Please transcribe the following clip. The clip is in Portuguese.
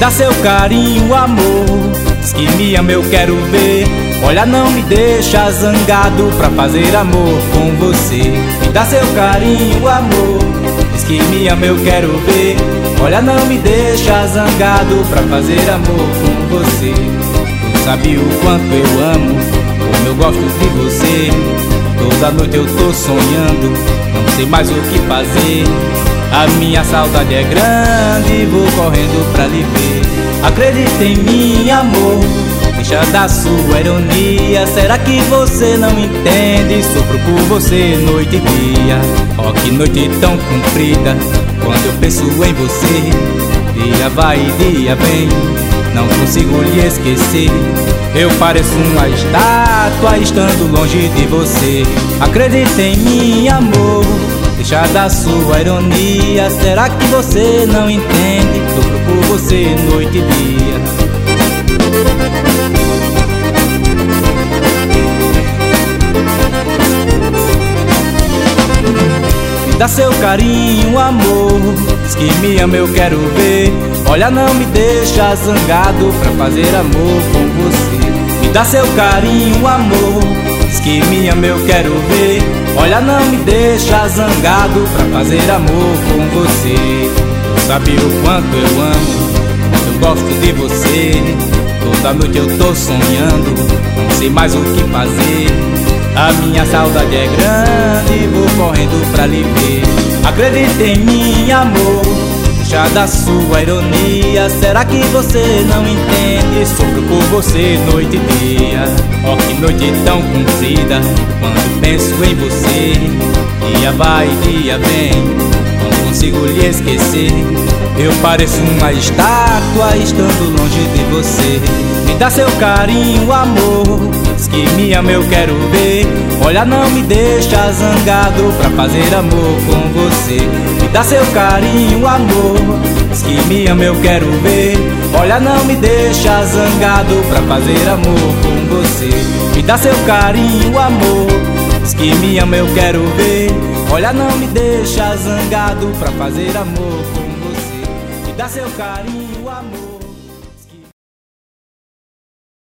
dá seu carinho, amor. Diz que me ama, eu quero ver. Olha, não me deixa zangado pra fazer amor com você. Me dá seu carinho, amor. Diz que me ama, eu quero ver. Olha, não me deixa zangado pra fazer amor com você. Tu sabe o quanto eu amo, como eu gosto de você. Toda noite eu tô sonhando, não sei mais o que fazer. A minha saudade é grande, vou correndo pra lhe ver. Acredita em mim, amor, deixa da sua ironia. Será que você não entende? Sofro por você noite e dia. Oh, que noite tão comprida, quando eu penso em você. Dia vai e dia vem, não consigo lhe esquecer. Eu pareço uma estátua estando longe de você. Acredita em mim, amor, deixa da sua ironia. Será que você não entende? Sofro por você noite e dia. Me dá seu carinho, amor. Diz que me ama, eu quero ver. Olha, não me deixa zangado pra fazer amor com você. Me dá seu carinho, amor. Diz que me ama, eu quero ver. Olha, não me deixa zangado pra fazer amor com você. Tu sabe o quanto eu amo, eu gosto de você. Toda noite eu tô sonhando, não sei mais o que fazer. A minha saudade é grande, vou correndo pra lhe ver. Acredita em mim, amor, deixa da sua ironia. Será que você não entende? Sofro por você noite e dia. Oh, que noite tão comprida, quando penso em você. Dia vai, dia vem, não consigo lhe esquecer. Eu pareço uma estátua estando longe de você. Me dá seu carinho, amor. Diz que me ama, eu quero ver. Olha, não me deixa zangado pra fazer amor com você. Me dá seu carinho, amor. Diz que me ama, eu quero ver. Olha, não me deixa zangado pra fazer amor com você. Me dá seu carinho, amor. Diz que me ama, eu quero ver. Olha, não me deixa zangado pra fazer amor com você. Me dá seu carinho, amor.